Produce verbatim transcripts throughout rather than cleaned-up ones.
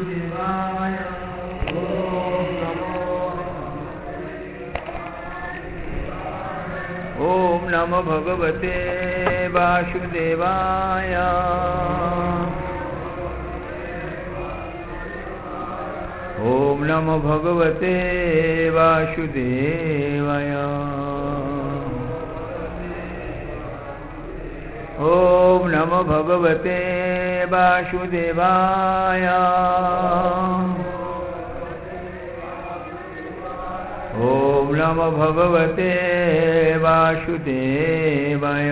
वासुदेवाय। ओम नमो भगवते वासुदेवाय। ओम नमो भगवते वासुदेवाय। ओम नमो भगवते वासुदेवाय। ओम नमो भगवते वासुदेवाय।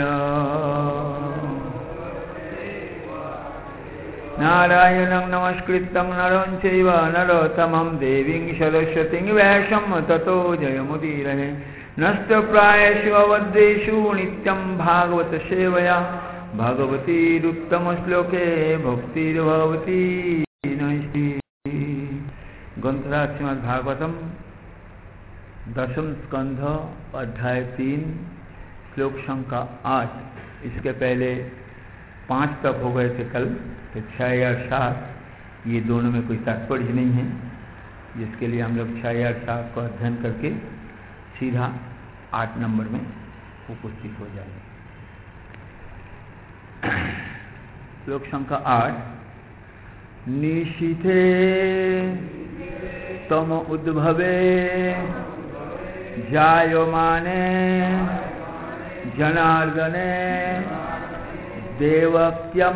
नारायणं नमस्कृतं नरं चैव नरोत्तमं देवीं सरस्वतीं व्यासं ततो जयमुदीरये। नष्टप्रायेषु अवद्येषु नित्यं भागवत सेवया भगवतीरुत्तमश्लोके भक्तिर्भवती नैष्टि। ग्रंथराज श्रीमद् भागवतम दशम स्कंध अध्याय तीन श्लोक संख्या आठ। इसके पहले पाँच तक हो गए थे कल, तो छः या सात ये दोनों में कोई तात्पर्य नहीं है, जिसके लिए हम लोग छः या सात को अध्ययन करके सीधा आठ नंबर में उपस्थित हो जाएंगे। श्लोक संख्या आठ। निशीथे तम उद्भवे जायमाने जनार्दने देवक्यं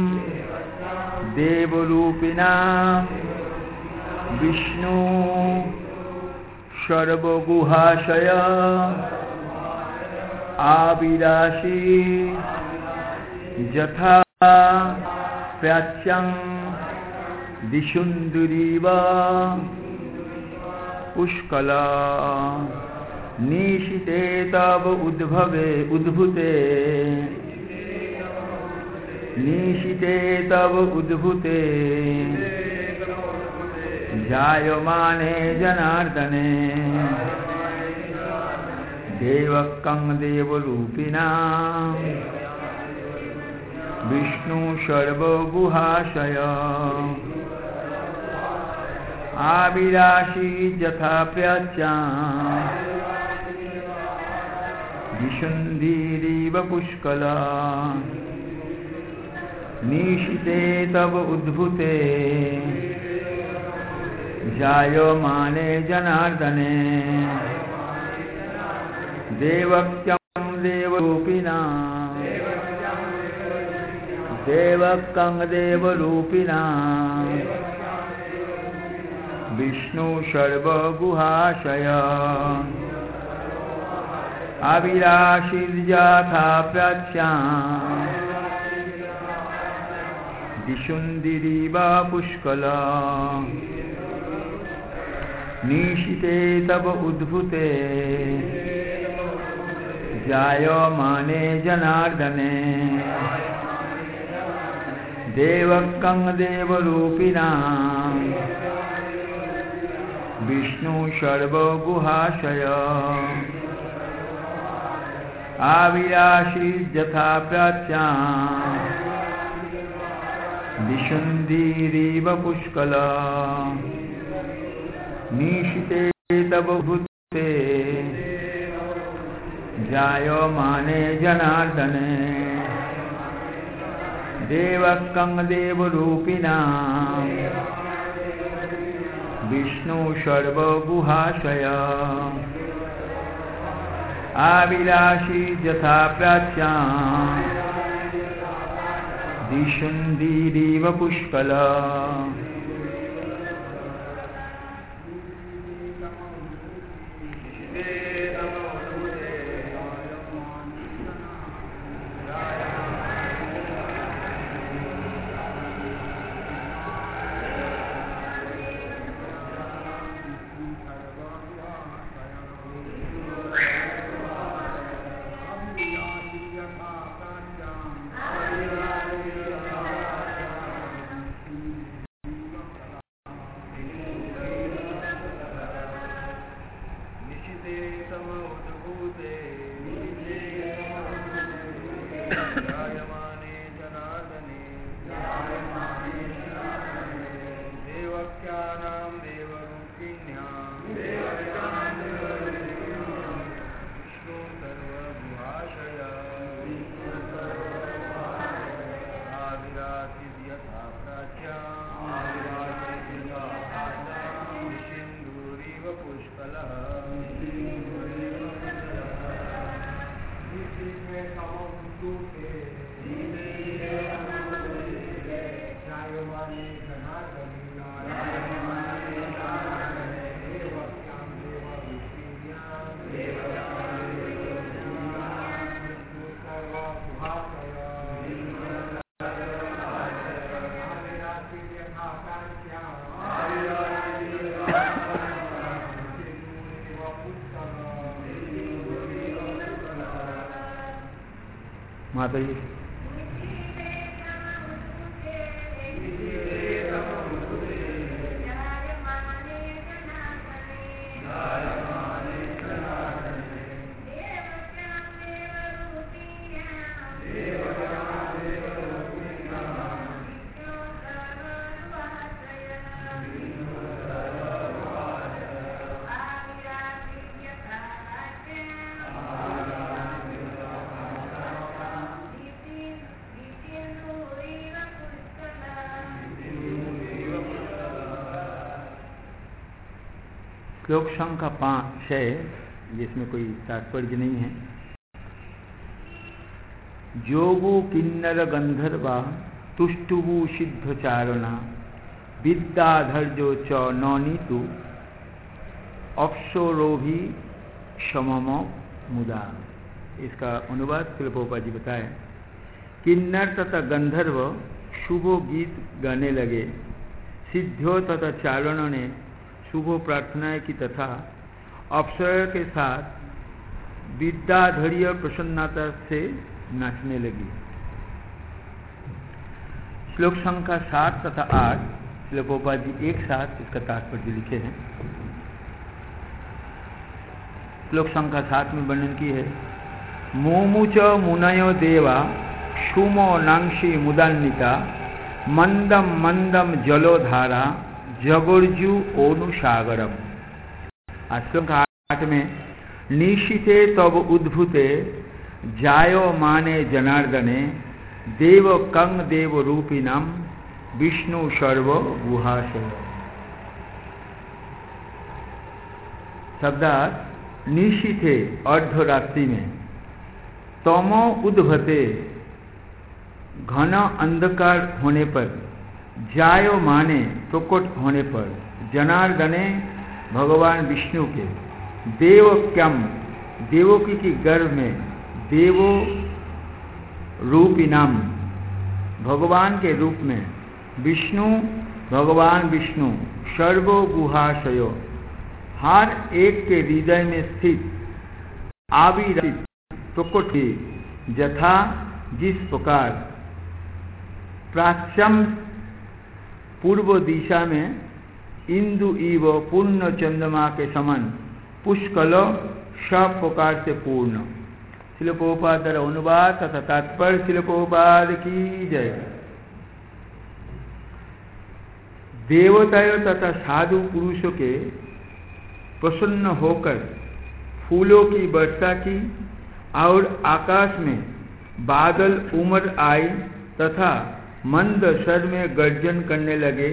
देवरूपिणा विष्णु सर्वगुहाशय आविराशी यथा प्राच्यं दिशुन्दुरीव पुष्कला। निशिते तव उद्भवे उद्भुते निशिते तव उद्भुते जायमाने जनार्दने देवकं देवरूपिणा विष्णु सर्वगुहाशय आविराशी यथा प्राच्या विशुन्धीरिव पुष्कला। निशिते तव उद्भुते जायमाने जनार्दने देवक्यं देवरूपिणा देवकं देवरूपिणा विष्णु सर्वगुहाशय अविराशीर्यथा प्राच्या दिशुन्दिरिव पुष्कला। निशिते तव उद्भुते जायमाने जनार्दने देवकं देवरूपिणा विष्णु सर्वगुहाशय आविराशी यथा प्राच्या दिशुन्धीरिव पुष्कला। निशिते तव उद्भुते जायमाने जनार्दने देवकं देवरूपिणा विष्णु सर्वगुहाशय आविराशी यथा प्राच्या दिशुन्धीरिव पुष्कला। देवतानां देवरूपिण्यां विष्णु सर्वगुहाशया आविरासीद् यथा प्राच्यां सिन्धूरिव पुष्कलः माता जी श्लोक संख्या पाँच छः जिसमें कोई तात्पर्य नहीं है। जोगु किन्नर गंधर्वा तुष्टुवु सिद्ध चारणा विद्याधर्जो च नौनीतु अप्सरोभि समम मुदा। इसका अनुवाद शिलप्रोपा जी बताए। किन्नर तथा गंधर्व शुभ गीत गाने लगे। सिद्धों तथा चारणों ने शुभ प्रार्थनाएं की तथा अप्सरा के साथ विद्याधर्य प्रसन्नता से नाचने लगी। श्लोक संख्या सात तथा आठ शिलप्रोपा जी एक साथ इसका तात्पर्य लिखे हैं। श्लोक संख्या सात में वर्णन की है। मोमुच मुनयो देवा शुमो नांक्षी मुदान्विता मंदम मंदम जलोधारा जगोर्जु ओनुसागरम। श्लोक आठ में निशिते तब उद्भूते जायो माने जनार्दने देव कंग देव रूपिणम विष्णु सर्व गुहाशय। शब्दार्थ निशिते अर्धरात्रि में, तमो उद्भते घन अंधकार होने पर, जायो माने प्रकट होने पर, जनार्दने भगवान विष्णु के, देवक्यम देवकी की गर्भ में, देवो रूपिणाम भगवान के रूप में, विष्णु भगवान विष्णु सर्वो गुहाशयो हर एक के हृदय में स्थित आविर्भूत प्रकट ही यथा जिस प्रकार प्राच्यम पूर्व दिशा में इंदु इव पूर्ण चंद्रमा के समान पुष्कल सब प्रकार से पूर्ण। शिलप्रोपाद द्वारा अनुवाद तथा तात्पर्य शिलप्रोपाद की जय। देवताओं तथा साधु पुरुषों के प्रसन्न होकर फूलों की वर्षा की और आकाश में बादल उमड़ आए तथा मंद स्वर में गर्जन करने लगे,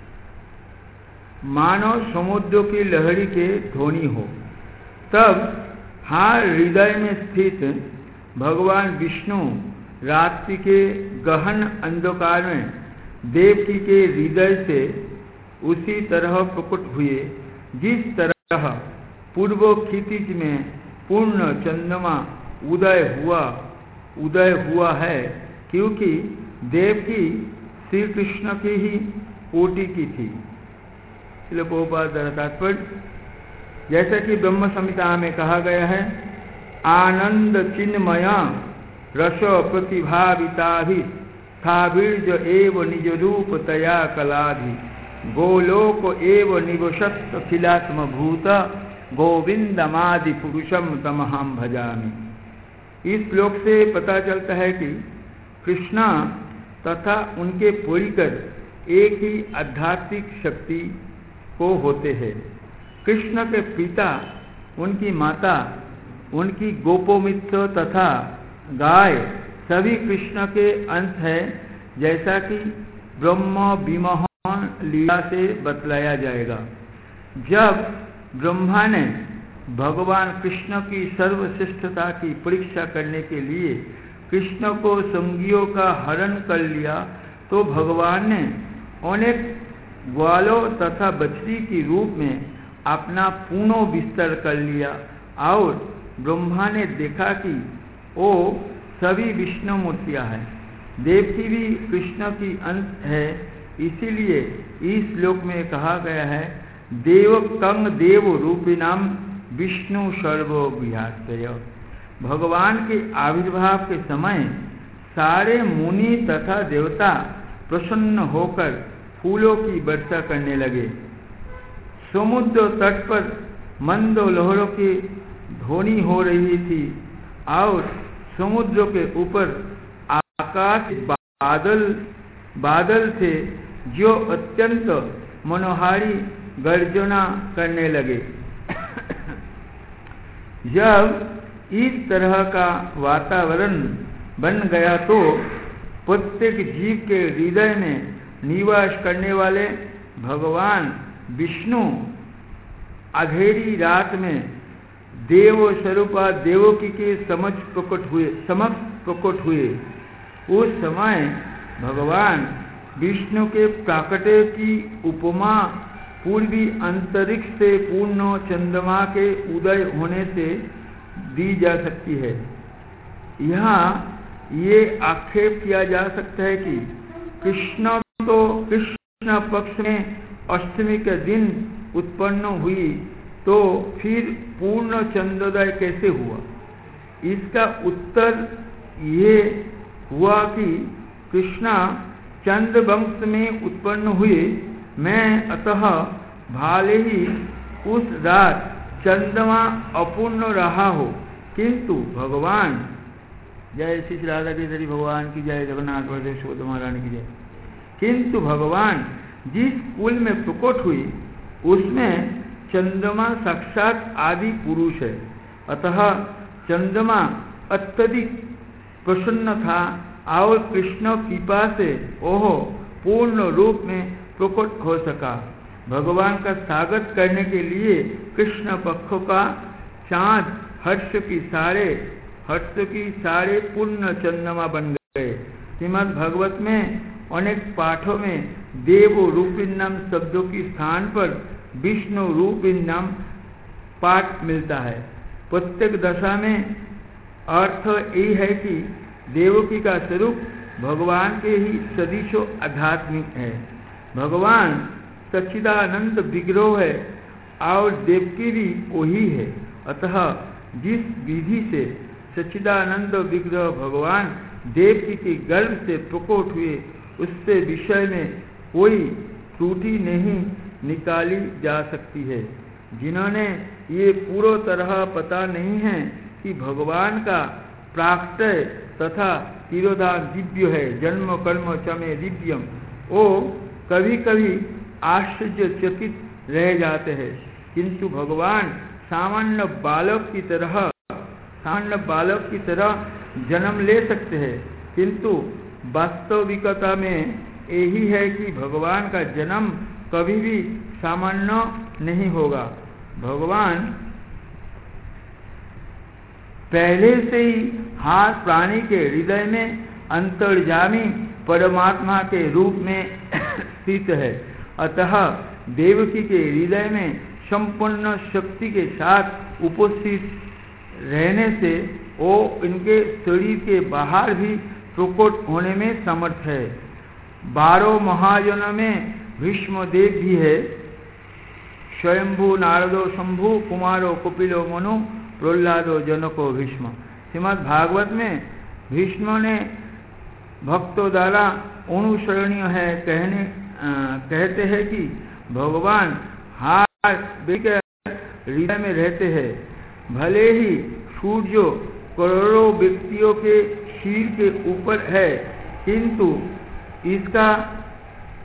मानो समुद्र की लहरी के ध्वनि हो। तब हर हृदय में स्थित भगवान विष्णु रात्रि के गहन अंधकार में देवकी के हृदय से उसी तरह प्रकट हुए जिस तरह पूर्व क्षितिज में पूर्ण चंद्रमा उदय हुआ उदय हुआ है, क्योंकि देवकी श्री कृष्ण की ही कोटि की थी। शिलप्रोपाद तात्पर्य जैसा कि ब्रह्म संहिता में कहा गया है, आनंद चिन्मया रस प्रतिभाविताभि स्थावीर्ज एव निज रूप तया कलाधि गोलोक एव निवसत खिलात्म भूत गोविंदमादि पुरुषम तमहम भजामि। इस श्लोक से पता चलता है कि कृष्णा तथा उनके परिकर एक ही आध्यात्मिक शक्ति को होते हैं। कृष्ण के पिता, उनकी माता, उनकी गोपोमित्र तथा गाय सभी कृष्ण के अंश है, जैसा कि ब्रह्म विमोहन लीला से बतलाया जाएगा। जब ब्रह्मा ने भगवान कृष्ण की सर्वश्रेष्ठता की परीक्षा करने के लिए कृष्ण को संगियों का हरण कर लिया, तो भगवान ने अनेक ग्वालों तथा बछड़ी के रूप में अपना पूर्ण विस्तार कर लिया और ब्रह्मा ने देखा कि वो सभी विष्णु मूर्तियां हैं। देवकी भी कृष्ण की अंश है, इसीलिए इस श्लोक में कहा गया है देव कंग देव रूपिणाम विष्णु सर्वो विहास्यय। भगवान के आविर्भाव के समय सारे मुनि तथा देवता प्रसन्न होकर फूलों की वर्षा करने लगे। समुद्र तट पर मंद लहरों की ध्वनि हो रही थी और समुद्र के ऊपर आकाश बादल बादल थे जो अत्यंत मनोहारी गर्जना करने लगे। जब इस तरह का वातावरण बन गया तो प्रत्येक जीव के हृदय में निवास करने वाले भगवान विष्णु अंधेरी रात में देव स्वरूपा देवकी के समझ प्रकट हुए समक्ष प्रकट हुए। उस समय भगवान विष्णु के प्राकट्य की उपमा पूर्वी अंतरिक्ष से पूर्ण चंद्रमा के उदय होने से दी जा सकती है। यहाँ ये आक्षेप किया जा सकता है कि कृष्ण तो कृष्ण पक्ष में अष्टमी के दिन उत्पन्न हुई, तो फिर पूर्ण चंद्रोदय कैसे हुआ? इसका उत्तर ये हुआ कि कृष्णा चंद्र वंश में उत्पन्न हुए। मैं अतः भाले ही उस रात चंद्रमा अपूर्ण रहा हो, किंतु भगवान जय श्री राधा केसरी भगवान की जय, जगन्नाथ बलदेव सुभद्रा महारानी की जय। किंतु भगवान जिस कुल में प्रकट हुई उसमें चंद्रमा साक्षात आदि पुरुष है। अतः चंद्रमा अत्यधिक प्रसन्न था और कृष्ण कृपा से ओह पूर्ण रूप में प्रकट हो सका। भगवान का स्वागत करने के लिए कृष्ण पक्ष का चांद हर्ष की सारे हर्ष की सारे पूर्ण चंद्रमा बन गए। श्रीमद् भागवत में अनेक पाठों में देव रूपिन्नम शब्दों की स्थान पर विष्णु रूपिन्नम पाठ मिलता है। प्रत्येक दशा में अर्थ यही है कि देवकी का स्वरूप भगवान के ही सदिशो आध्यात्मिक है। भगवान सच्चिदानंद विग्रह है और देवकी भी वही है। अतः जिस विधि से सच्चिदानंद विग्रह भगवान देवकी के गर्भ से प्रकट हुए, उससे विषय में कोई त्रुटि नहीं निकाली जा सकती है। जिन्होंने ये पूरी तरह पता नहीं है कि भगवान का प्राकट्य तथा तिरोधान दिव्य है, जन्म कर्म चमे दिव्यम, वो कभी कभी आश्चर्यचकित रह जाते हैं। किंतु भगवान सामान्य बालक की तरह सामान्य बालक की तरह जन्म ले सकते हैं, किंतु वास्तविकता में यही है कि भगवान का जन्म कभी भी सामान्य नहीं होगा। भगवान पहले से ही हर प्राणी के हृदय में अंतर्यामी परमात्मा के रूप में स्थित है। अतः देवकी के हृदय में संपूर्ण शक्ति के साथ उपस्थित रहने से वो इनके शरीर के बाहर भी प्रकट होने में समर्थ है। बारह महाजनों में भीष्मदेव भी है। स्वयंभू नारदो शंभु कुमारो कपिलो मनु प्रहलादो जनको भीष्म। श्रीमद् भागवत में भीष्म ने भक्तों द्वारा अनुसरणीय है। कहने आ, कहते हैं कि भगवान हर व्यक्ति के हृदय में रहते हैं। भले ही सूर्य करोड़ों व्यक्तियों के सिर के ऊपर है, किंतु इसका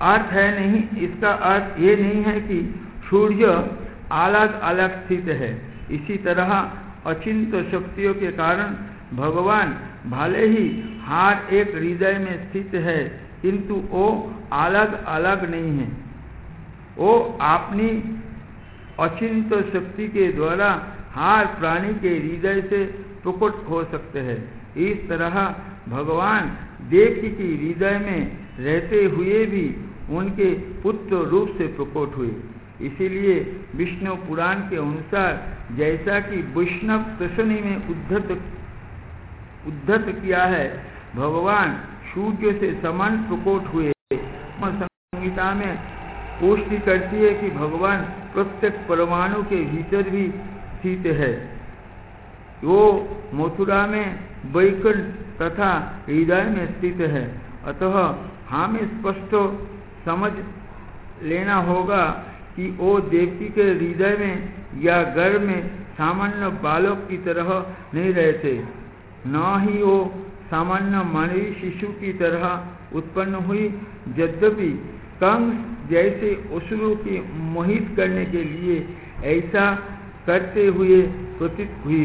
अर्थ है नहीं, इसका अर्थ ये नहीं है कि सूर्य अलग अलग स्थित है। इसी तरह अचिंत शक्तियों के कारण भगवान भले ही हर एक हृदय में स्थित है, किंतु वो अलग अलग नहीं है। वो अपनी अचिंत शक्ति के द्वारा हर प्राणी के हृदय से प्रकट हो सकते हैं। इस तरह भगवान देवकी की हृदय में रहते हुए भी उनके पुत्र रूप से प्रकट हुए। इसीलिए विष्णु पुराण के अनुसार जैसा कि वैष्णव प्रश्नी में उद्धत उद्धत किया है, भगवान सूर्य से समान प्रकट हुए। संहिता में पुष्टि करती है कि भगवान प्रत्येक परमाणु के भीतर भी स्थित है। वो मथुरा में वैकुंठ तथा हृदय में स्थित है। अतः हमें स्पष्ट समझ लेना होगा कि वो देवकी के हृदय में या गर्भ में सामान्य बालक की तरह नहीं रहते, न ही वो सामान्य मानवीय शिशु की तरह उत्पन्न हुई। यद्यपि कंस जैसे असुरों की मोहित करने के लिए ऐसा करते हुए प्रतीत हुई।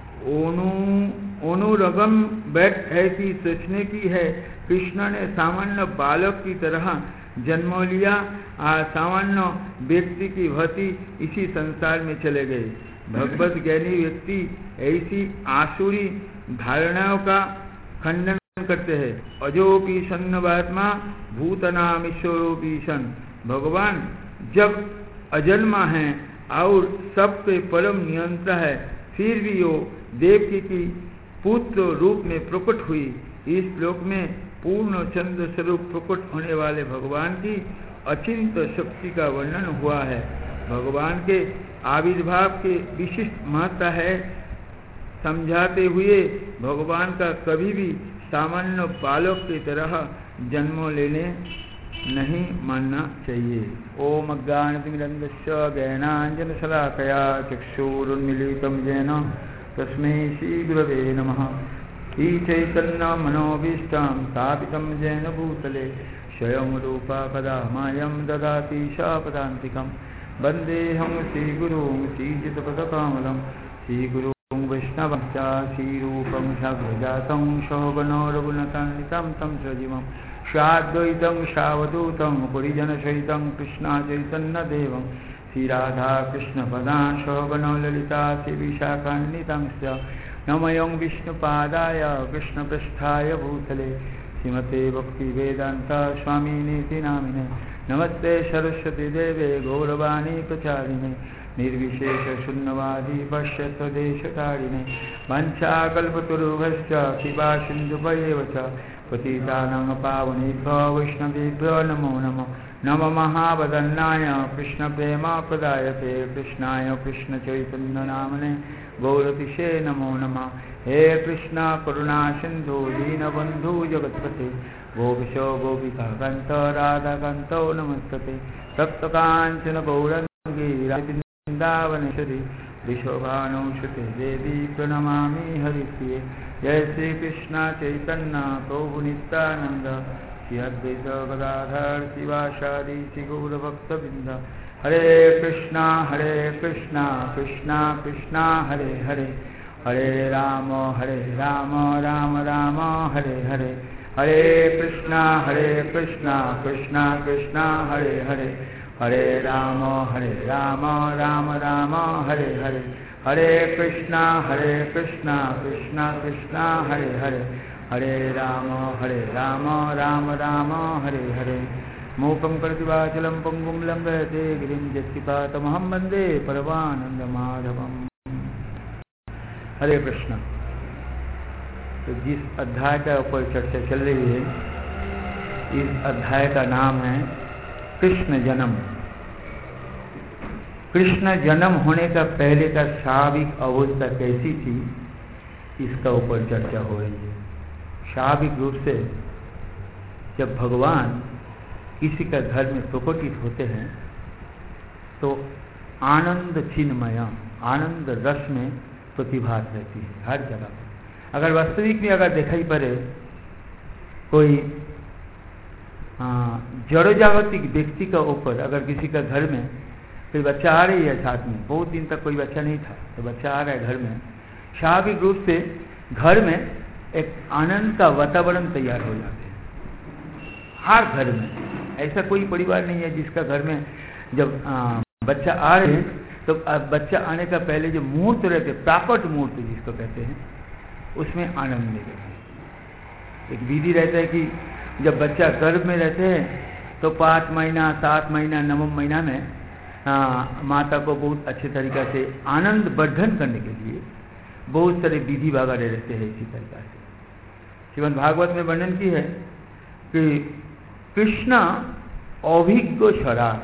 अनुरगम बैठ ऐसी सोचने की है, कृष्ण ने सामान्य बालक की तरह जन्म लिया और सामान्य व्यक्ति की भांति इसी संसार में चले गए। भगवत ज्ञानी व्यक्ति ऐसी आसुरी धारणाओं का खंडन करते हैं। अजोपी सन्नवात्मा भूतनाम ईश्वरोपी सन। भगवान जब अजन्मा है और सबके परम नियंता है, फिर भी वो देवकी की पुत्र रूप में प्रकट हुई। इस श्लोक में पूर्ण चंद्र स्वरूप प्रकट होने वाले भगवान की अचिंत शक्ति का वर्णन हुआ है। भगवान के आविर्भाव के विशिष्ट महत्ता है समझाते हुए भगवान का कभी भी सामान्य बालक की तरह जन्म लेने नहीं मानना चाहिए। ओम अज्ञानतिमिरन्धस्य ज्ञानाञ्जनशलाकया चक्षुरुन्मीलितं येन तस्मै श्रीगुरवे नमः। श्रीचैतन्यमनोभीष्टं स्थापितं येन भूतले स्वयं रूपा कदा मायं ददाति शापदान्तिकं। वन्देऽहं श्रीगुरुं श्रीजितपदकमलं श्रीगुरुं वैष्णवं च श्रीरूपं साग्रजातं सौगनो रघुनाथान्वितं तं सजीवं साद्वैतं सावधूतं परिजनसहितं कृष्णचैतन्यदेवं श्रीराधाकृष्णपदां सौगनो ललिता श्रीविशाखान्वितं च नमयं विष्णुपादाय कृष्णपृष्ठाय भूतले श्रीमते भक्तिवेदान्त स्वामिनीति नामिने। नमस्ते सरस्वती देवे गौरवाणी प्रचारिणे निर्विशेष शून्यवादी पश्य स्वदेशकारिणे। वंशाकल्पतरुभ्यश्च कृपा सिन्धुभ्येव च पतितानां पावनेभ्यो वैष्णवेभ्यो नमो नमः। नमः महावदन्नाय कृष्णप्रेमप्रदायते कृष्णाय कृष्णचैतन्यनामने गौरतिशे नमो नमः। हे कृष्ण करुणा सिंधु दीनबंधु जगत्पते गोपिशो गोपिका कांत राधा कांतो नमस्ते। तप्तकांचन गौरंगी वृंदावनेश्वरी विशोभानुसुते देवी प्रणमामि हरिप्रिये। जय श्री कृष्ण चैतन्य प्रभु नित्यानंद श्री अद्वैत गदाधर शिवासादि श्री गौरभक्तवृंद। हरे कृष्णा हरे कृष्णा कृष्णा कृष्णा हरे हरे हरे राम हरे राम राम राम हरे हरे। हरे कृष्णा हरे कृष्णा कृष्णा कृष्णा हरे हरे हरे राम हरे राम राम राम हरे हरे। हरे कृष्णा हरे कृष्णा कृष्णा कृष्णा हरे हरे हरे राम हरे राम राम राम हरे हरे। मूकं करोति वाचालं पंगुं लंघयते गिरिं यत्कृपातमहं वन्दे परमानन्दमाधवम्। हरे कृष्ण। तो जिस अध्याय का ऊपर चर्चा चल रही है, इस अध्याय का नाम है कृष्ण जन्म। कृष्ण जन्म होने का पहले का स्वाभाविक अवस्था कैसी थी, इसका ऊपर चर्चा हो रही है। स्वाभाविक रूप से जब भगवान किसी का घर में प्रकटित होते हैं तो आनंद चिन्मय आनंद रस में प्रतिभात रहती है हर जगह पर। अगर वास्तविक में अगर दिखाई पड़े कोई जड़ जागतिक व्यक्ति का ऊपर, अगर किसी का घर में कोई बच्चा आ रही है साथ में, बहुत दिन तक कोई बच्चा नहीं था तो बच्चा आ रहा है घर में, स्वाभाविक रूप से घर में एक आनंद का वातावरण तैयार हो जाते हैं। हर घर में ऐसा कोई परिवार नहीं है जिसका घर में जब आ, बच्चा आ रहे हैं तो बच्चा आने का पहले जो मुहूर्त रहते, प्राकट मुहूर्त जिसको कहते हैं, उसमें आनंद नहीं रहता। एक विधि रहता है कि जब बच्चा गर्भ में रहते हैं तो पाँच महीना सात महीना नवम महीना में आ, माता को बहुत अच्छे तरीक़ा से आनंद वर्धन करने के लिए बहुत सारे विधि वगैरह रहते हैं। इसी तरीक़ा से श्रीमद् भागवत में वर्णन की है कि कृष्ण अभिज्ञ शराट,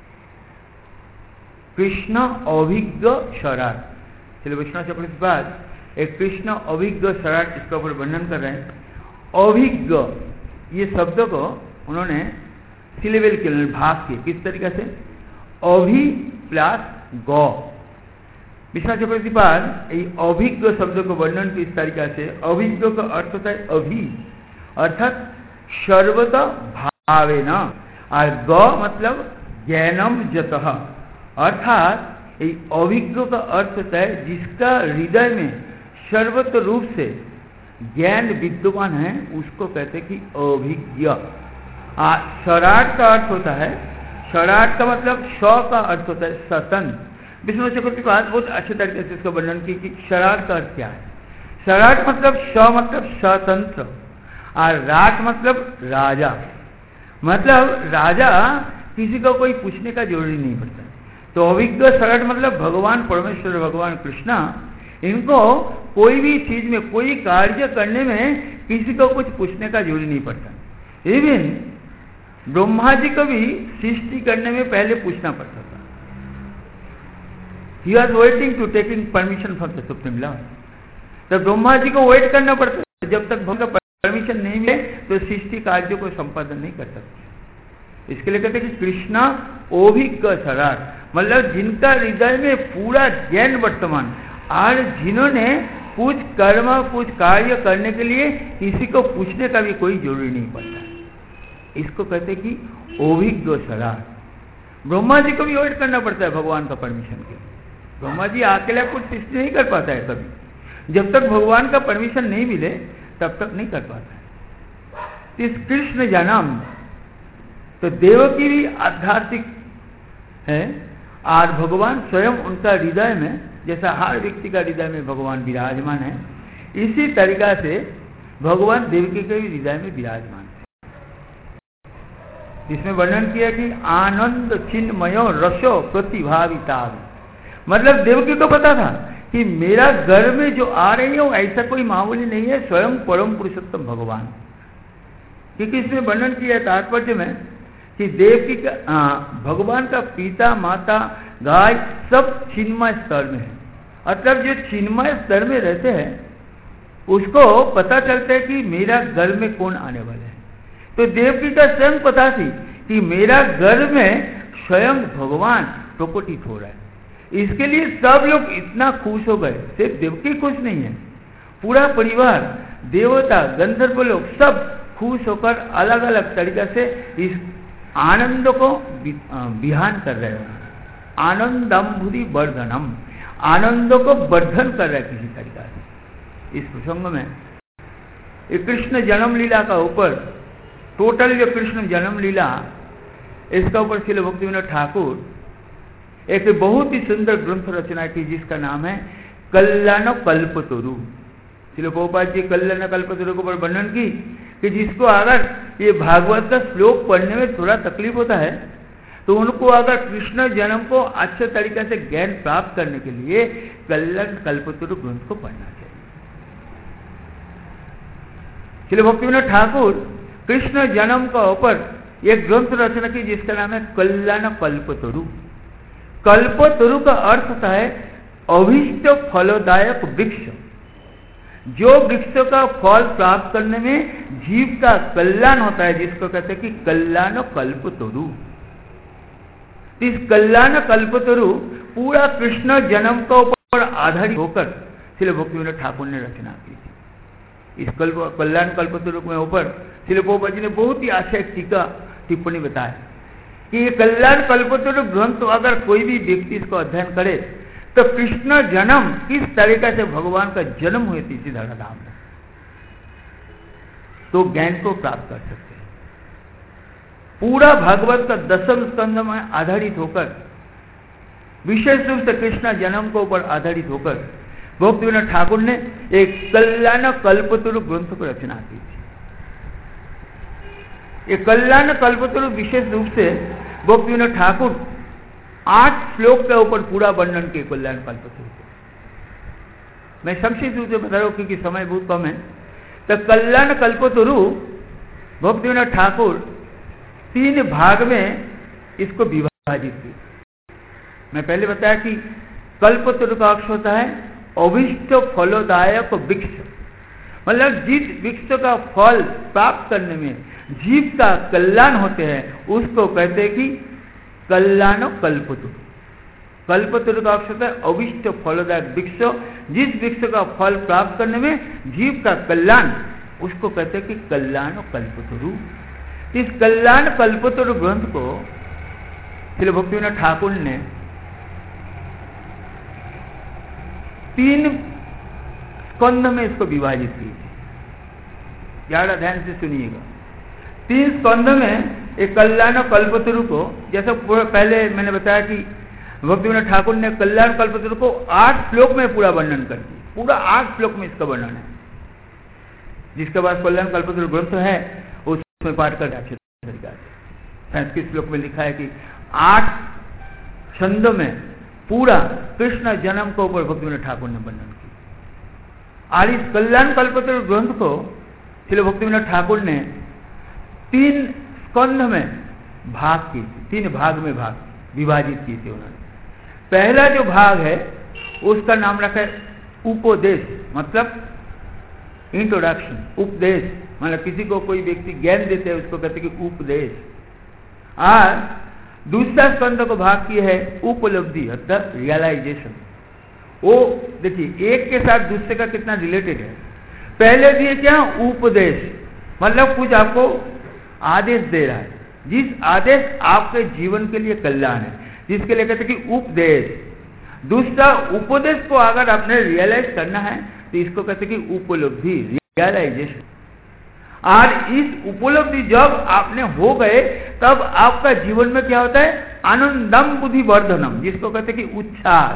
कृष्ण अभिज्ञ शराट, चलिए वैष्णव से बाद एक कृष्ण अभिज्ञ शराट इसका ऊपर वर्णन कर रहे हैं। अभिज्ञ ये शब्द को उन्होंने सिलेबल के भाग के किस तरीके से, अभि प्लस गौ, विश्वनाथ चक्रवर्ती पाद ये अभिज्ञ शब्द को वर्णन किस तरीका से, अभिज्ञ का अर्थ होता है अभि अर्थात सर्वत भावेन, और ग मतलब ज्ञानम जतः, अर्थात ये अभिज्ञ का अर्थ होता है जिसका हृदय में सर्वत रूप से ज्ञान विद्यमान है, उसको कहते हैं कि अभिज्ञ। शराट का अर्थ होता है, शराट का मतलब स का अर्थ होता है सतन। विष्णु चक्रवर्ती के बाद बहुत अच्छे तरीके से इसका वर्णन की कि शराट का अर्थ क्या है। शराट मतलब स मतलब स्वतंत्र, और राट मतलब राजा, मतलब राजा किसी को कोई पूछने का जरूरी नहीं पड़ता। तो अभिज्ञ शराट मतलब भगवान परमेश्वर, भगवान कृष्णा, इनको कोई भी चीज में कोई कार्य करने में किसी को कुछ पूछने का जरूरी नहीं पड़ता। इवन ब्रह्मा जी को भी सृष्टि करने में पहले पूछना पड़ता था। He was waiting to taking permission from the Supreme Lord. तो ब्रह्मा जी को वेट करना पड़ता है, जब तक भगवान का परमिशन नहीं मिले तो सृष्टि कार्यों को संपादन नहीं कर सकते। इसके लिए कहते हैं कि कृष्णा अभिज्ञ शराट, मतलब जिनका हृदय में पूरा ज्ञान वर्तमान, और जिन्होंने कुछ कर्म कुछ कार्य करने के लिए किसी को पूछने का भी कोई जरूरी नहीं पड़ता, इसको कहते हैं कि अभिज्ञ शराट। ब्रह्मा जी को भी वेट करना पड़ता है भगवान का परमिशन के लिए। ब्रह्मा जी अकेला कुछ सृष्टि नहीं कर पाता है कभी, जब तक भगवान का परमिशन नहीं मिले तब तक नहीं कर पाता है। इस कृष्ण जन्म तो देवकी भी आध्यात्मिक है, और भगवान स्वयं उनका हृदय में, जैसा हर व्यक्ति का हृदय में भगवान विराजमान है, इसी तरीका से भगवान देवकी के भी हृदय में विराजमान है। इसमें वर्णन किया कि आनंद चिन्मयो रसो प्रतिभाविता, मतलब देवकी को पता था कि मेरा घर में जो आ रही है वो ऐसा कोई मामूली नहीं है, स्वयं परम पुरुषोत्तम भगवान। क्योंकि इसमें वर्णन किया है तात्पर्य में कि देवकी का आ, भगवान का पिता माता गाय सब चिन्मय स्तर में है, मतलब जो चिन्मय स्तर में रहते हैं उसको पता चलता है कि मेरा घर में कौन आने वाला है। तो देवकी का स्वयं पता थी कि मेरा घर में स्वयं भगवान प्रकटित हो रहा है। इसके लिए सब लोग इतना खुश हो गए, सिर्फ देवकी खुश नहीं है, पूरा परिवार, देवता, गंधर्व लोग सब खुश होकर अलग अलग तरीके से इस आनंद को बिहान कर रहे हैं। आनंदम्भुति वर्धनम, आनंद को वर्धन कर रहे हैं किसी तरीका से। इस प्रसंग में कृष्ण जन्म लीला का ऊपर, टोटल जो कृष्ण जन्म लीला, इसका ऊपर श्रील भक्तिविनोद ठाकुर एक बहुत ही सुंदर ग्रंथ रचना की जिसका नाम है कल्याण कल्पतरु। श्रील प्रभुपाद जी कल्याण कल्पतरु के ऊपर वर्णन की कि जिसको अगर ये भागवत का श्लोक पढ़ने में थोड़ा तकलीफ होता है तो उनको अगर कृष्ण जन्म को अच्छे तरीके से ज्ञान प्राप्त करने के लिए कल्याण कल्पतरु ग्रंथ को पढ़ना चाहिए। श्रील भक्तिविनोद ठाकुर कृष्ण जन्म का ऊपर एक ग्रंथ रचना की जिसका नाम है कल्याण कल्पतरु। कल्पतरु का अर्थ होता है अभीष्ट फलदायक वृक्ष, जो वृक्ष का फल प्राप्त करने में जीव का कल्याण होता है, जिसको कहते हैं कि कल्याण कल्पतरु। इस कल्याण कल्पतरु पूरा कृष्ण जन्म के ऊपर आधारित होकर श्रील भक्तिविनोद ठाकुर ने रचना की थी। इस कल्प कल्याण कल्पतरु में ऊपर श्रील प्रभुपाद जी ने बहुत ही आशा टीका टिप्पणी बताया कि ये कल्याण कल्पतरु ग्रंथ अगर कोई भी व्यक्ति इसको अध्ययन करे तो कृष्ण जन्म किस तरीके से भगवान का जन्म हुए थे इसी धराधाम में, तो ज्ञान को प्राप्त कर सकते हैं। पूरा भागवत का दसम स्कंध में आधारित होकर, विशेष रूप से कृष्ण जन्म को ऊपर आधारित होकर भक्तिविनोद ठाकुर ने एक कल्याण कल्पतरु ग्रंथ को रचना की थी। ये कल्याण कल्पतरु विशेष रूप से भक्तिविनोद ठाकुर आठ श्लोक के ऊपर पूरा वर्णन किए कल्याण कल्पतरु को। मैं संक्षिप्त रूप से बता रहा हूं क्योंकि समय बहुत कम है। तो कल्याण कल्पतरु भक्तिविनोद ठाकुर तीन भाग में इसको विभाजित किया। मैं पहले बताया कि कल्पतरु का अर्थ होता है अभिष्ट फलोदायक वृक्ष, मतलब जिस वृक्ष का फल प्राप्त करने में जीव का कल्याण होते हैं उसको कहते हैं कि कल्याण कल्पतरु। कल्पतरु का अर्थ होता है अभिष्ट फलोदायक वृक्ष, जिस वृक्ष का फल प्राप्त करने में जीव का कल्याण, उसको कहते हैं कि कल्याण कल्पतरु। इस कल्याण कल्पतरु ग्रंथ को श्री भक्तिविनोद ठाकुर ने तीन स्कंध में इसको विभाजित की। ज्यादा ध्यान से सुनिएगा। तीन स्कंध में एक कल्याण कल्पतरु को, जैसा पहले मैंने बताया कि भक्तिविनोद ठाकुर ने कल्याण कल्पतरु को आठ श्लोक में पूरा वर्णन कर दिया। पूरा आठ श्लोक में इसका वर्णन है। जिसके बाद कल्याण कल्पतरु ग्रंथ है उसमें पाठ कर अच्छे तरीका से संस्कृत श्लोक में लिखा है कि आठ छंद में पूरा कृष्ण जन्म को ऊपर भक्तिविनोद ठाकुर ने वर्णन किया। और इस कल्याण कल्पतरु ग्रंथ को श्री भक्तिविनोद ठाकुर ने तीन स्कंध में भाग की, तीन भाग में भाग विभाजित की थी उन्होंने। पहला जो भाग है उसका नाम रखा है उपदेश, मतलब इंट्रोडक्शन, उपदेश, मतलब किसी को कोई व्यक्ति ज्ञान देते हैं उसको कहते हैं कि उपदेश। और दूसरा स्कंध को भाग किया है उपलब्धि अर्थात रियलाइजेशन। वो देखिए एक के साथ दूसरे का कितना रिलेटेड है। पहले दिए क्या उपदेश, मतलब कुछ आपको आदेश दे रहा है, जिस आदेश आपके जीवन के लिए कल्याण है, जिसके लिए कहते हैं कि उपदेश। दूसरा उपदेश को अगर आपने रियलाइज करना है तो इसको कहते हैं कि उपलब्धि, रियलाइजेशन। और इस उपलब्धि जब आपने हो गए तब आपका जीवन में क्या होता है, आनंदम बुद्धि वर्धनम, जिसको कहते हैं कि उच्छ्वास।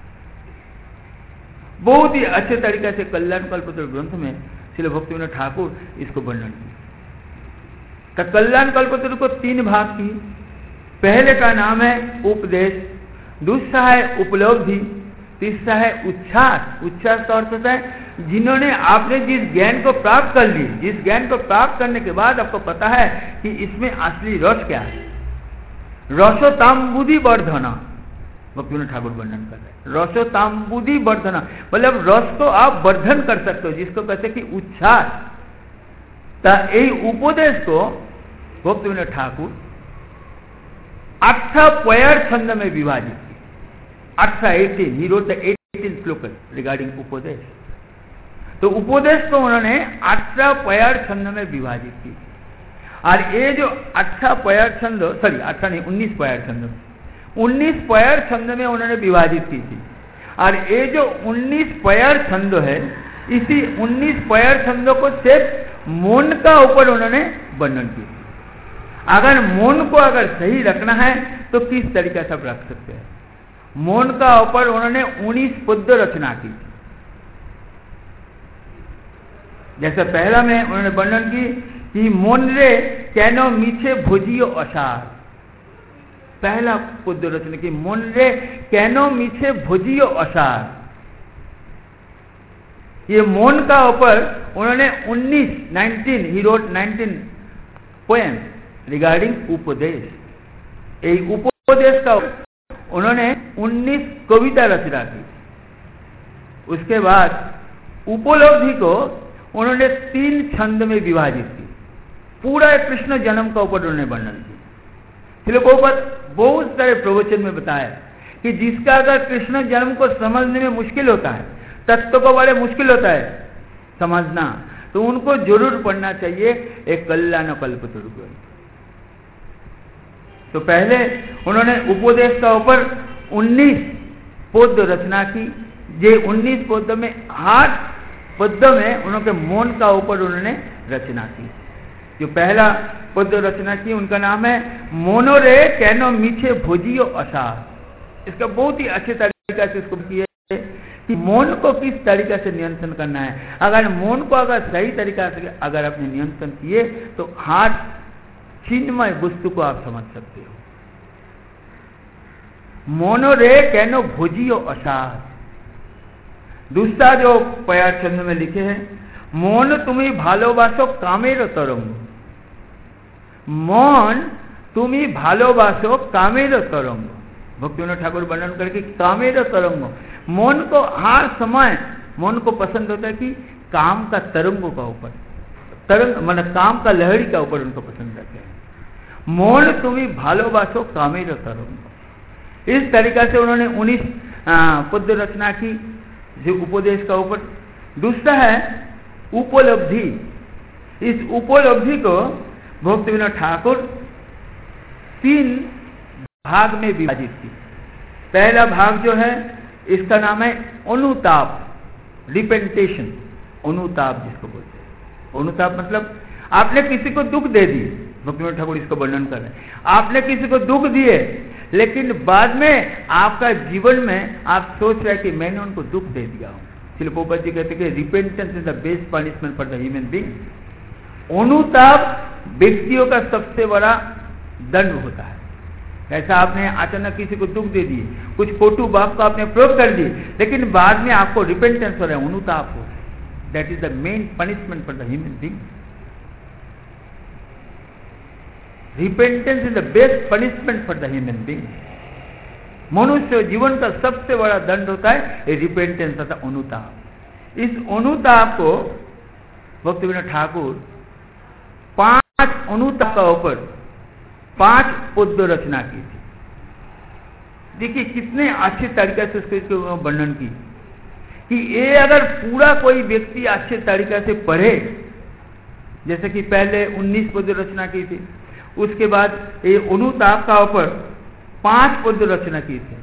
बहुत ही अच्छे तरीके से कल्याण कल्पतरु ग्रंथ में श्री भक्तिविनोद ठाकुर इसको वर्णन किया। तो कल्याण कल्पतरु को तीन भाग की। पहले का नाम है उपदेश, दूसरा है उपलब्धि, तीसरा है उच्छ्वास। उच्छ्वास का अर्थ होता है जिन्होंने आपने जिस ज्ञान को प्राप्त कर ली, जिस ज्ञान को प्राप्त करने के बाद आपको पता है कि इसमें असली रस क्या है, रसोताम्बुधि वर्धना, भक्तिविनोद ठाकुर वर्णन कर रहे हैं। रसोताम्बुधि वर्धना मतलब रस को आप वर्धन कर सकते हो, जिसको कहते हैं कि उच्छ्वास। तो यही उपदेश को भक्तिविनोद ठाकुर अठारह पयर छंद में विभाजित किया। अठारह एटीन ही रोट एटीन श्लोक रिगार्डिंग उपदेश। तो उपदेश को उन्होंने अठारह पयर छंद में विभाजित की। और ये जो अठारह पयर छंद, सॉरी अठारह नहीं उन्नीस पयर छंद, उन्नीस पयर छंद में उन्होंने विभाजित की थी। और ये जो उन्नीस पयर छंद है, इसी उन्नीस पयर छंदों को सिर्फ मौन का ऊपर उन्होंने वर्णन किया। अगर मौन को अगर सही रखना है तो किस तरीके से रख सकते हैं। मौन का ऊपर उन्होंने उन्नीस पद्य रचना की। जैसे पहला में उन्होंने वर्णन की कि मौन रे कैनो मीछे भोजियो असार। पहला पद्य रचना की मौन रे कैनो मीछे भोजियो असार। ये मौन का ऊपर उन्होंने उन्नीस nineteen he wrote nineteen poem regarding उपदेश। एक उपदेश का उन्होंने उन्नीस कविता रचना की। उसके बाद उपलब्धि को उन्होंने तीन छंद में विभाजित की। पूरा कृष्ण जन्म का ऊपर उन्होंने वर्णन किया। श्रील प्रभुपाद बहुत सारे प्रवचन में बताया कि जिसका अगर कृष्ण जन्म को समझने में मुश्किल होता है, तत्व को बड़े मुश्किल होता है समझना, तो उनको जरूर पढ़ना चाहिए एक कल्याण कल्पतरु ग्रंथ। तो पहले उन्होंने उपदेश का ऊपर उन्नीस पद्य रचना की। ये उन्नीस पद्य में आठ पद्य में उन्होंने मौन का ऊपर उन्होंने रचना की। जो पहला पद्य रचना की उनका नाम है मोनो रे कैनो मीछे भोजियो असार। इसका बहुत ही अच्छे तरीका से इसको किया है कि मौन को किस तरीके से नियंत्रण करना है। अगर मौन को अगर सही तरीका से अगर आपने नियंत्रण किए तो हर चिन्मय वस्तु को आप समझ सकते हो। मोनो रे कैनो भोजियो असार। दूसरा जो प्यार छंद में लिखे हैं, মন তুমি ভালোবাসো কামের তরঙ্গ। মন তুমি ভালোবাসो कामेर तरंग। भक्तिविनोद ठाकुर वर्णन करके कामेर तरंग, मन को हर समय मन को पसंद होता है कि काम का तरंगों का ऊपर तरंग मतलब काम का लहरी का ऊपर उनको पसंद रहते हैं। मन तुम्हें भालोबासो कामेर तरंग। इस तरीका से उन्होंने उन्नीस पद्य रचना की जो उपदेश का ऊपर। दूसरा है उपलब्धि। इस उपलब्धि को भक्तिविनोद ठाकुर तीन भाग में विभाजित की। पहला भाग जो है इसका नाम है अनुताप, रिपेंटेशन। अनुताप जिसको बोलते हैं, अनुताप मतलब आपने किसी को दुख दे दी। भक्तिविनोद ठाकुर इसको वर्णन कर रहे हैं। आपने किसी को दुख दिए लेकिन बाद में आपका जीवन में आप सोच रहे हैं कि मैंने उनको दुख दे दिया हूं। श्रील प्रभुपाद जी कहते हैं कि repentance is the best punishment for the human being. अनुताप व्यक्तियों का सबसे बड़ा दंड होता है। ऐसा आपने अचानक किसी को दुख दे दिए, कुछ कोटू बाप को आपने प्रयोग कर दिए, लेकिन बाद में आपको रिपेंटेंस हो रहा है, अनुताप हो। That is the main punishment for the human being. Repentance is the best punishment for the human being. मनुष्य जीवन का सबसे बड़ा दंड होता है रिपेंटेंस अर्थात अनुताप। इस अनुताप को भक्तिविनोद ठाकुर पांच अनुताप का ऊपर पांच पद्य रचना की थी। देखिए कितने अच्छे तरीके से उसके वर्णन की कि ये अगर पूरा कोई व्यक्ति अच्छे तरीके से पढ़े, जैसे कि पहले उन्नीस पद्य रचना की थी, उसके बाद ये अनुताप का ऊपर पांच पद्य रचना की थी।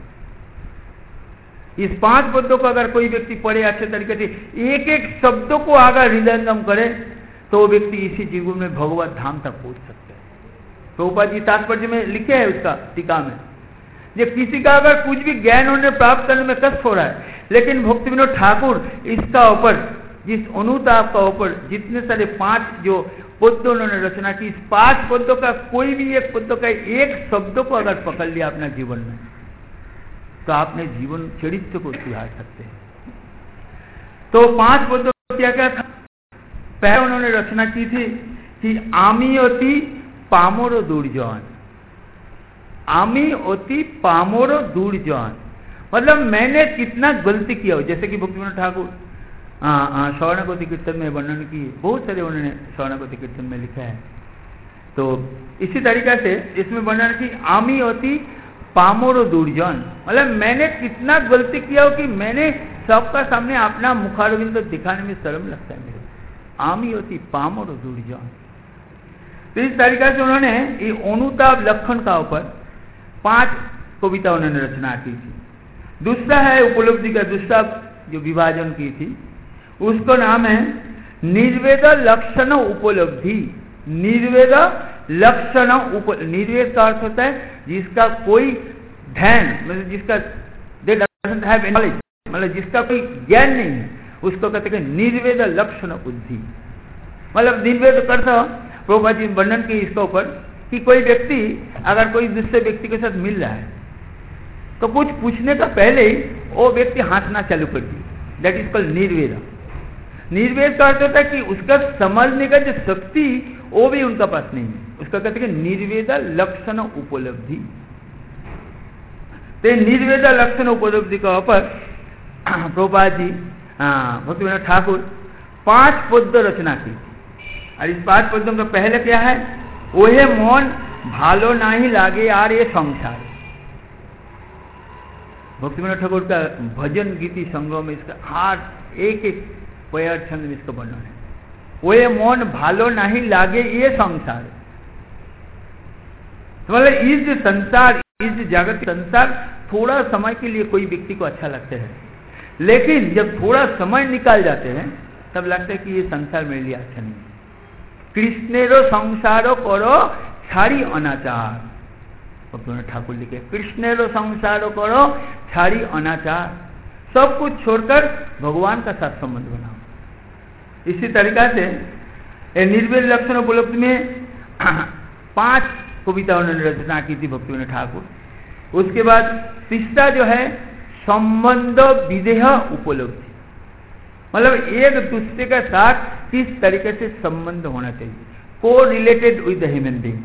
इस पांच पद्यों को अगर कोई व्यक्ति पढ़े अच्छे तरीके से, एक एक शब्दों को अगर हृदयंगम करे तो वो व्यक्ति इसी जीवन में भगवत धाम तक पहुंच सकते हैं। प्रभुपाद जी तात्पर्य में लिखे है उसका टीका में, जब किसी का अगर कुछ भी ज्ञान उन्हें प्राप्त करने में कष्ट हो रहा है, लेकिन भक्तिविनोद ठाकुर इसका ऊपर जिस अनुताप का ऊपर जितने सारे पांच जो पद्य उन्होंने रचना की, इस पांच पद्यों का कोई भी एक पद्य का एक शब्द को अगर पकड़ लिया अपना जीवन में तो आपने जीवन चरित्र को सुधार सकते हैं। तो पांच पद्यों क्या क्या था? पहले उन्होंने रचना की थी कि आमी अति पामोरो दुर्जन। आमी अति पामोरो दुर्जन मतलब मैंने कितना गलती किया हो। जैसे कि भक्तिविनोद ठाकुर शरणागति कीर्तन में वर्णन की, बहुत सारे उन्होंने शरणागति कीर्तन में लिखा है। तो इसी तरीके से इसमें वर्णन की आमी अति पामोरो दुर्जन मतलब मैंने कितना गलती किया हो कि मैंने सबका सामने अपना मुखारविंद दिखाने में शर्म लगता है मेरे। आमी अति पामोरो दुर्जन। तो इस तरीके से उन्होंने ये अनुताप लक्षण का ऊपर पांच कविता उन्होंने रचना की थी। दूसरा है उपलब्धि का दूसरा जो विभाजन की थी, उसको नाम है निर्वेद लक्षण उपलब्धि। निर्वेद लक्षण उप निर्वेद का अर्थ होता है जिसका कोई ध्यान मतलब जिसका दे डजंट हैव नॉलेज मतलब जिसका कोई ज्ञान नहीं है, उसको कहते हैं निर्वेद लक्षण बुद्धि। मतलब निर्वेद करता प्रभुपाद जी वर्णन की इसके ऊपर कि कोई व्यक्ति अगर कोई दूसरे व्यक्ति के साथ मिल रहा है तो कुछ पूछने का पहले ही वो व्यक्ति हंसना चालू कर दिया। दैट इज कॉल्ड निर्वेद। निर्वेद का अर्थ होता है कि उसका समझने का जो शक्ति वो भी उनका पास नहीं है, उसका कहते हैं निर्वेद लक्षण उपलब्धि। तो निर्वेद लक्षण उपलब्धि का ऊपर प्रभुपाद जी भक्तिविनोद ठाकुर पांच पद्य रचना की। और इस पांच पद्यों का पहले क्या है? ओहे मन भालो नहीं लागे यार ये संसार। भक्तिविनोद ठाकुर का भजन गीति संग्रह में इसका हर एक एक पैर छंद में इसका वर्णन है। ওয়ে মন ভালো नहीं लागे ये संसार। मतलब इस संसार, इस जगत संसार थोड़ा समय के लिए कोई व्यक्ति को अच्छा लगता है, लेकिन जब थोड़ा समय निकाल जाते हैं तब लगता है कि ये संसार मेरे लिए अच्छा नहीं। कृष्णेरो संसारो करो छाड़ी अनाचार, भक्तिविनोद ठाकुर लिखे, कृष्णेरो संसारो करो छाड़ी अनाचार, सब कुछ छोड़कर भगवान का साथ संबंध बनाओ। इसी तरीका से निर्वेद लक्षण उपलब्धि में पांच कविता उन्होंने रचना की थी भक्तिविनोद ठाकुर। उसके बाद तीसरा जो है संबंध विदेह उपलब्धि, मतलब एक दूसरे के साथ किस तरीके से संबंध होना चाहिए, को related with the human being,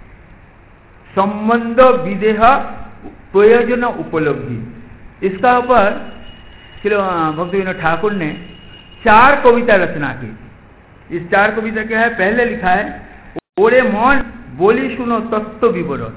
संबंध विदेह प्रयोजन उपलब्धि। इसका ऊपर भक्तिविनोद ठाकुर ने चार कविता रचना की। इस चार कविता क्या है, पहले लिखा है ओरे मन बोली सुनो तत्व विवरण,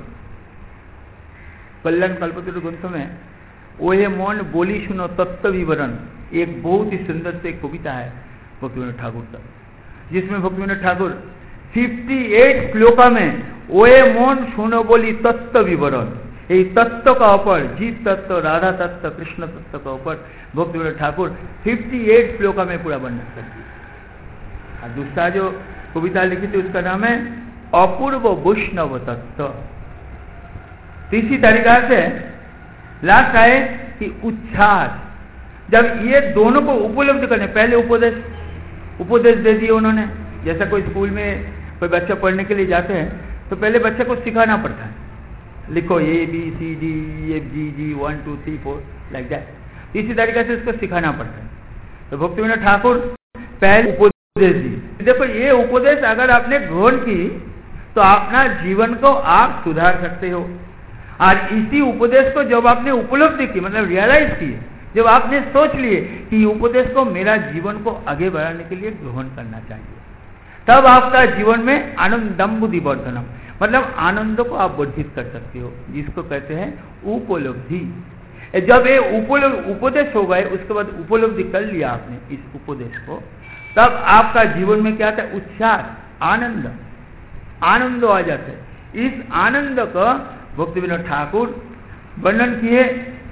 कल्याण कल्पतरु ग्रंथ में ओहे मन बोली सुनो तत्व विवरण एक बहुत ही सुंदर से कविता है भक्तिविनोद ठाकुर का, जिसमें भक्तिविनोद ठाकुर अट्ठावन श्लोका में ओहे मन सुनो बोली तत्व विवरण, ये तत्व का ऊपर जीव तत्व, राधा तत्व, कृष्ण तत्व का ऊपर भक्तिविनोद ठाकुर अट्ठावन श्लोका में पूरा वर्णन कर दिया। और दूसरा जो कविता लिखी थी उसका नाम है अपूर्व वैष्णव तत्व। तीसरी तरीका से लास्ट आए कि उच्छ्वास, जब ये दोनों को उपलब्ध करने, पहले उपदेश उपदेश दे दिए उन्होंने। जैसा कोई स्कूल में कोई बच्चा पढ़ने के लिए जाते हैं तो पहले बच्चे को सिखाना पड़ता है, लिखो A B C D F G G one two three four like that. इसी तरीके से उसको सिखाना पड़ता है। तो भक्तिविनोद ठाकुर पहले उपदेश दी। देखो ये उपदेश अगर आपने ग्रहण की तो अपना जीवन को आप सुधार सकते हो। और इसी उपदेश को जब आपने उपलब्धि की, मतलब रियलाइज की, जब आपने सोच लिए कि उपदेश को मेरा जीवन को आगे बढ़ाने के लिए ग्रहण करना चाहिए, तब आपका जीवन में आनंदम बुद्धि वर्धनम, मतलब आनंद को आप वर्धित कर सकते हो, जिसको कहते हैं उपलब्धि। जब ये उपदेश हो गए, उसके बाद उपलब्धि कर लिया आपने इस उपदेश को, तब आपका जीवन में क्या था, उत्साह, आनंद, आनंद आ जाता है। इस आनंद का भक्तिविनोद ठाकुर वर्णन किए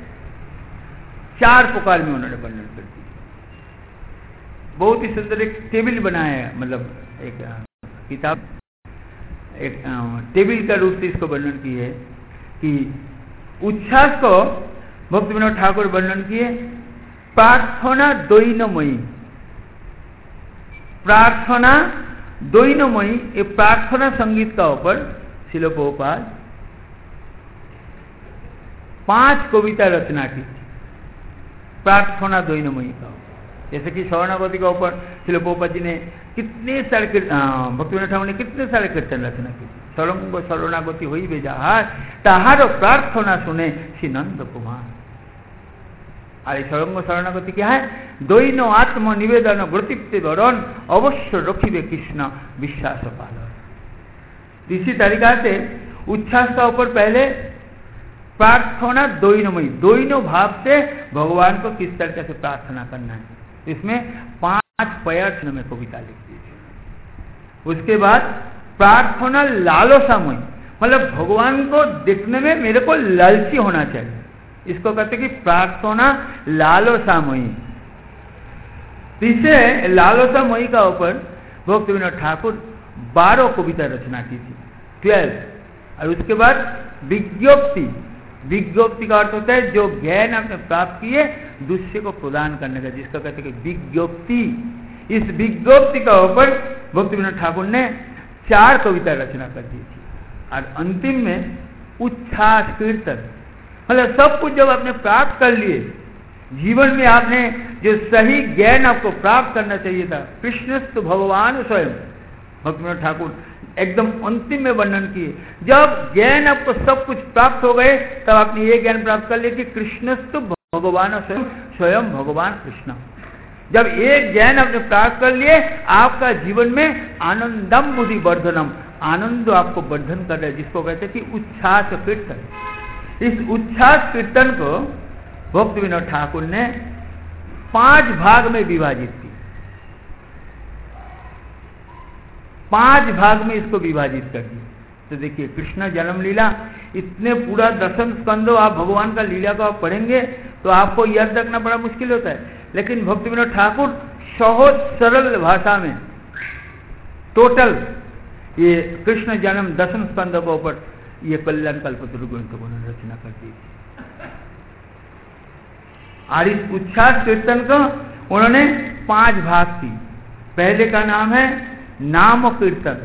चार प्रकार में, उन्होंने वर्णन कर दिया। बहुत ही सुंदर एक टेबल बनाया है, मतलब एक किताब, एक टेबल का रूप से इसको वर्णन की है कि उच्छ्वास को भक्तिविनोद ठाकुर वर्णन किए प्रार्थना द्वैनमयी। प्रार्थना द्वैनमयी, ये प्रार्थना संगीत का ऊपर श्रील प्रभुपाद पांच कविता रचना की प्रार्थना द्वैनमयी का। जैसे कि शरणागति का ऊपर श्रील प्रभुपाद जी ने कितने सारे भक्तिविनोद ठाकुर ने कितने सारे कीर्तन रचना की। शरणो शरणागति हुई बेजाहार ताहार प्रार्थना सुने श्री नंद कुमार। और शरणो शरणागति क्या है, द्वैन आत्म निवेदन ग्रतिप्ति वरण अवश्य रखिबे कृष्ण विश्वास पालन। इसी तरीका से उच्छ्वास का ऊपर पहले प्रार्थना द्वैनमयी, द्वैनो भाव से भगवान को किस तरीके से प्रार्थना करना है, इसमें पांच प्रयत्न में कविता लिखी है। उसके बाद प्रार्थना लालसामयी, मतलब भगवान को देखने में मेरे को लालची होना चाहिए, इसको कहते हैं कि प्रार्थना लालसामयी। तीसरे लालसामयी का ऊपर भक्तिविनोद ठाकुर बारह कविता रचना की थी, ट्वेल्व। और उसके बाद विज्ञप्ति, विज्ञप्ति का अर्थ होता है जो ज्ञान आपने प्राप्त किए दूसरे को प्रदान करने का, जिसका कहते हैं कि विज्ञप्ति। इस विज्ञप्ति का ऊपर भक्तिविनोद ठाकुर ने चार कविता रचना कर दी थी। और अंतिम में उच्छ्वास कीर्तन, मतलब सब कुछ जब आपने प्राप्त कर लिए, जीवन में आपने जो सही ज्ञान आपको प्राप्त करना चाहिए था, कृष्णस्तु भगवान स्वयं, भक्तिविनोद ठाकुर एकदम अंतिम में वर्णन किए। जब ज्ञान आपको सब कुछ प्राप्त हो गए तब आपने ये ज्ञान प्राप्त कर लिया कि कृष्णस्तु भगवान स्वयं, स्वयं भगवान कृष्ण। जब एक ज्ञान आपने प्राप्त कर लिए, आपका जीवन में आनंदम बुद्धि वर्धनम, आनंद आपको वर्धन कर रहे, जिसको कहते हैं कि उच्छ्वास कीर्तन। इस उच्छ्वास कीर्तन को भक्तिविनोद ठाकुर ने पांच भाग में विभाजित की। पांच भाग में इसको विभाजित कर दिया। तो देखिए कृष्ण जन्म लीला, इतने पूरा दसम स्कंदो आप भगवान का लीला को आप पढ़ेंगे तो आपको याद रखना बड़ा मुश्किल होता है, लेकिन भक्ति विनोद ठाकुर सहज सरल भाषा में टोटल ये कृष्ण जन्म दसम स्कंद के ऊपर ये कल्याण कल्पतरु ग्रंथ को उन्होंने रचना कर दी थी। और इस उच्छ्वास कीर्तन को उन्होंने पांच भाग की। पहले का नाम है नाम कीर्तन,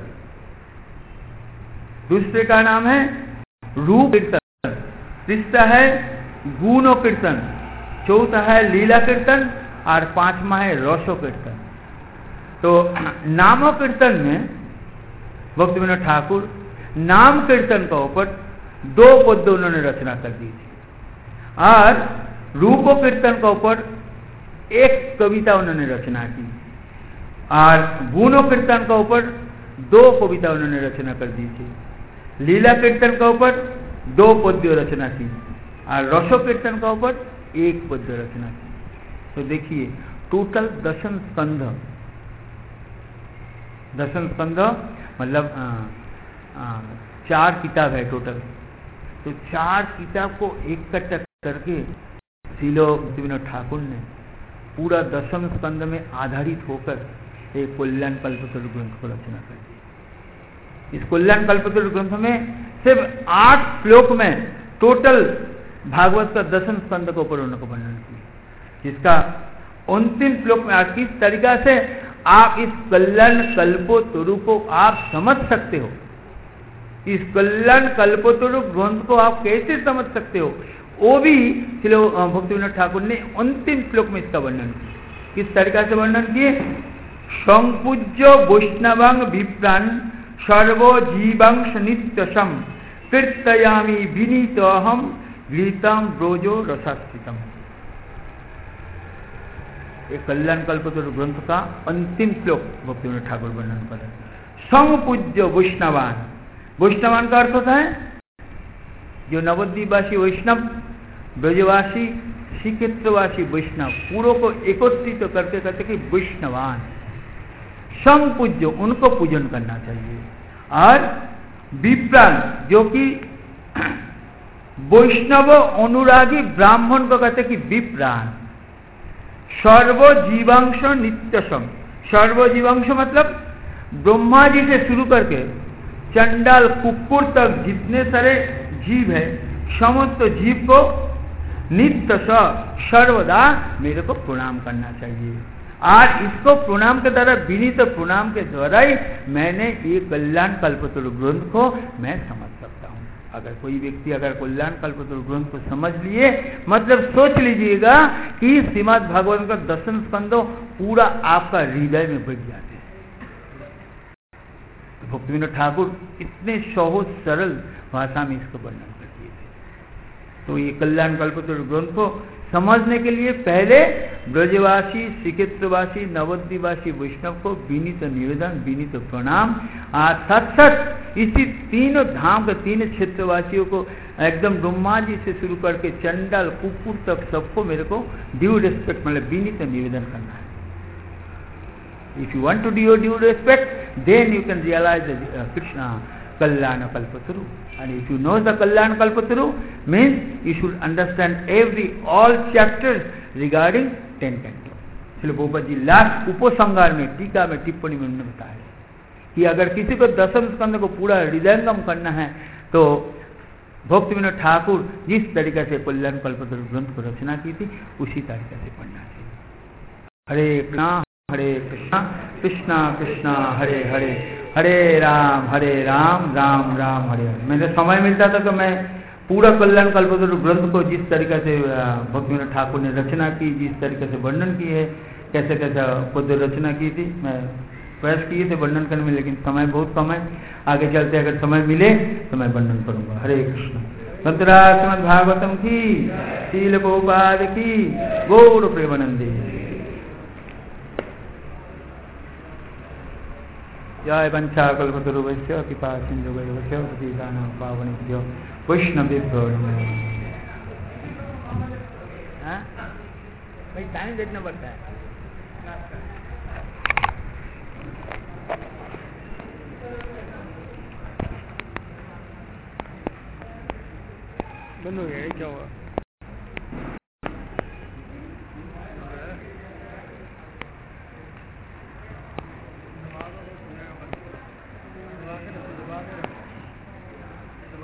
दूसरे का नाम है रूप कीर्तन, तीसरा है गुण कीर्तन, चौथा है लीला कीर्तन और पांचवा है रसो कीर्तन। तो नाम कीर्तन में भक्ति विनोद ठाकुर नाम कीर्तन का ऊपर दो पद्य उन्होंने रचना कर दी थी, और रूप कीर्तन का ऊपर एक कविता उन्होंने रचना की, और गुण कीर्तन का ऊपर दो कविता उन्होंने रचना कर दी थी, लीला कीर्तन का ऊपर दो पद्य रचना की, और रसो कीर्तन का ऊपर एक पद्य रचना की। तो देखिए टोटल दशम स्कंध, दशम स्कंध मतलब आ, आ, चार किताब है टोटल। तो चार किताब को इकट्ठा करके श्रील भक्ति विनोद ठाकुर ने पूरा दशम स्कंद में आधारित होकर एक कल्याण कल्पतरु ग्रंथ को रचना कर दी। इस कल्याण कल्पतरु ग्रंथ में सिर्फ आठ श्लोक में टोटल भागवत का दशम स्कंद के ऊपर उन्होंने वर्णन किया, जिसका अंतिम श्लोक में आज किस तरीका से आप इस कल्याण कल्पतरु को आप समझ सकते हो, इस कल्याण कल्पतरु ग्रंथ को आप कैसे समझ सकते हो, वो भी श्री भक्ति विनोद ठाकुर ने अंतिम श्लोक में इसका वर्णन किया। किस तरीका से वर्णन किए? संपूज्य वैष्णवांग विप्रान सर्वो जीवांश नित्यशम कीर्तयामि विनीत अहम गीतम ब्रोजो रसास्थितम। एक कल्याण कल्पतरु ग्रंथ का अंतिम श्लोक भक्ति विनोद ठाकुर वर्णन कर रहे हैं। संपूज्य वैष्णवान, वैष्णवान का अर्थ होता है जो नवद्वीपवासी वैष्णव, ब्रजवासी, श्रीक्षेत्रवासी वैष्णव, पूरों को एकत्रित करके कहते कि वैष्णवान। संपूज्य, उनको पूजन करना चाहिए। और विप्राण, जो कि वैष्णव अनुरागी ब्राह्मण को कहते कि विप्राण। सर्व जीवांश नित्यसम, सर्व जीवांश मतलब ब्रह्मा जी से शुरू करके चंडाल कुकुर तक जितने सारे जीव है, समस्त जीव को नित्य सर्वदा मेरे को प्रणाम करना चाहिए। और इसको प्रणाम के द्वारा, विनीत प्रणाम के द्वारा ही मैंने ये कल्याण कल्पतरु ग्रंथ को मैं समझ सकता हूँ। अगर कोई व्यक्ति अगर कल्याण कल्पतरु ग्रंथ को समझ लिए, मतलब सोच लीजिएगा कि श्रीमद् भागवत का दसम स्कंदो पूरा आपका हृदय में बैठ जाते हैं। तो भक्ति विनोद ठाकुर इतने सहज सरल भाषा में इसको वर्णन कर दिए थे। तो ये कल्याण कल्पतरु ग्रंथ को समझने के लिए पहले ब्रजवासी, श्रीक्षेत्रवासी, नवद्वीपवासी वैष्णव को विनीत निवेदन, विनीत प्रणाम, और साथ साथ इसी तीनों धाम के तीन क्षेत्रवासियों को एकदम ब्रह्मा जी से शुरू करके चंडाल कुकुर तक सबको मेरे को ड्यू रेस्पेक्ट मतलब विनीत निवेदन करना है। If you want to do due respect, then you can realise Krishna Kalyana Kalpataru. And if you know the Kalyana Kalpataru, means you should understand every all chapters regarding ten cantos. Srila Prabhupada ji last उपसंहार में टीका में टिप्पणी में उन्होंने बताया कि अगर किसी को दसम स्कंद को पूरा हृदयंगम करना है तो भक्ति विनोद ठाकुर जिस तरीके से कल्याण कल्पतरु ग्रंथ को रचना की थी उसी तरीके से पढ़ना चाहिए। हरे कृष्णा हरे कृष्णा कृष्णा कृष्णा हरे हरे, हरे राम हरे राम राम राम हरे हरे। मैंने समय मिलता था तो मैं पूरा कल्याण कल्पतरु ग्रंथ को जिस तरीके से भक्ति विनोद ठाकुर ने रचना की, जिस तरीके से वर्णन की है, कैसे कैसे पद्य रचना की थी, मैं प्रयास किए थे वर्णन करने में, लेकिन समय बहुत कम है। आगे चलते अगर समय मिले तो मैं वर्णन करूंगा। हरे कृष्ण। संतरा श्रीमद् भागवतम की, श्रील प्रभुपाद की, गौर प्रेमानंदे। जय वंशा कल्पतरुभ्यश्च कृपा सिन्धुभ्यो पतितानां पावनेभ्यो वैष्णवेभ्यो नमः। भाई टाइम देखना पड़ता है। बंद हो गया, क्या हुआ?